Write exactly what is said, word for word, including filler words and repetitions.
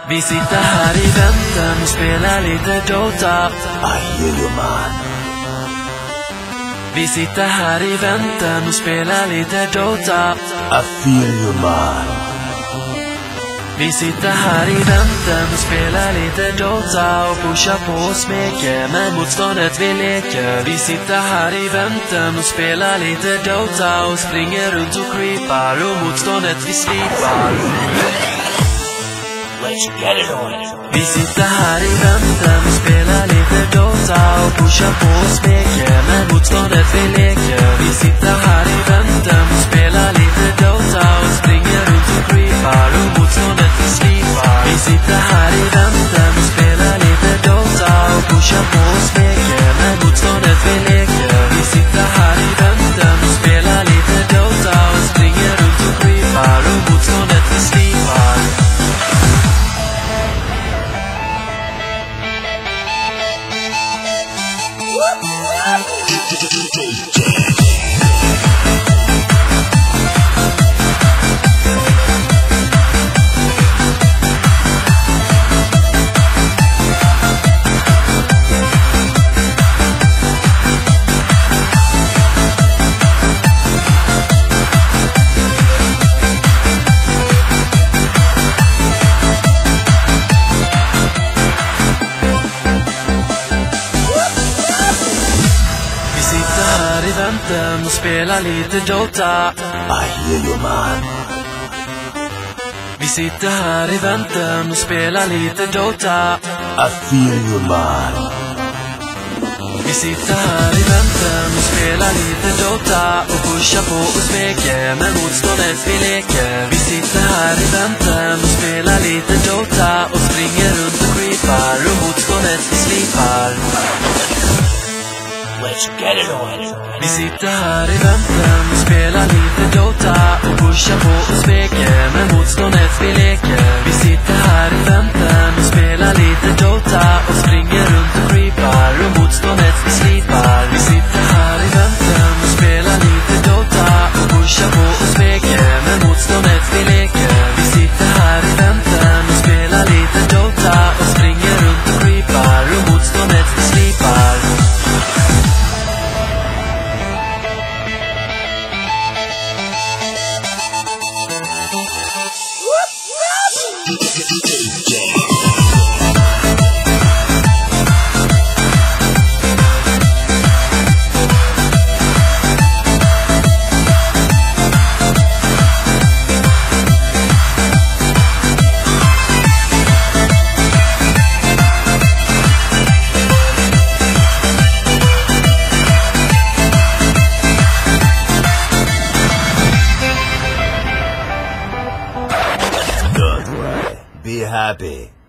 Vi sitter här i väntan och spelar lite Dota. I hear you, man. Vi sitter här i väntan och spelar lite Dota. I feel you, man. Vi sitter här i väntan och spelar lite Dota och pushar på och smeker med motståndet vi leker. Vi sitter här i väntan och spelar lite Dota och springer runt och creepar och motståndet vi slipar. Let's get it on. Vi sitter här i väntan och spelar lite Dota och pushar på och smeker med motståndet vi leker. Vi sitter här i väntan och spelar lite Dota och springer runt och creepar och motståndet vi slipar. Vi sitter här i väntan och spelar lite Dota och pushar på och smeker med motståndet vi leker. Vi sitter här i väntan och spelar lite Dota och springer runt och creepar och motståndet vi slipar. Och spela lite Dota. I hear you, man. Vi sitter här i väntan och spelar lite Dota. I feel you, man. Vi sitter här i väntan och spelar lite Dota och pushar på och smeker med motståndet vi leker. Vi sitter här i väntan och spelar lite Dota och springer runt och creepar och motståndet vi slipar. Let's get it on. Vi sitter här i väntan och spelar lite Dota och pushar på och smeker med motståndet vi leker. Vi sitter här i väntan och spelar lite Dota och springer runt och creepar och motståndet vi slipar. Vi sitter här i väntan och spelar lite Dota och pushar på och smeker med motståndet vi leker. Vi sitter här i väntan och spelar lite Dota och springer runt och creepar och motståndet vi slipar. Be happy.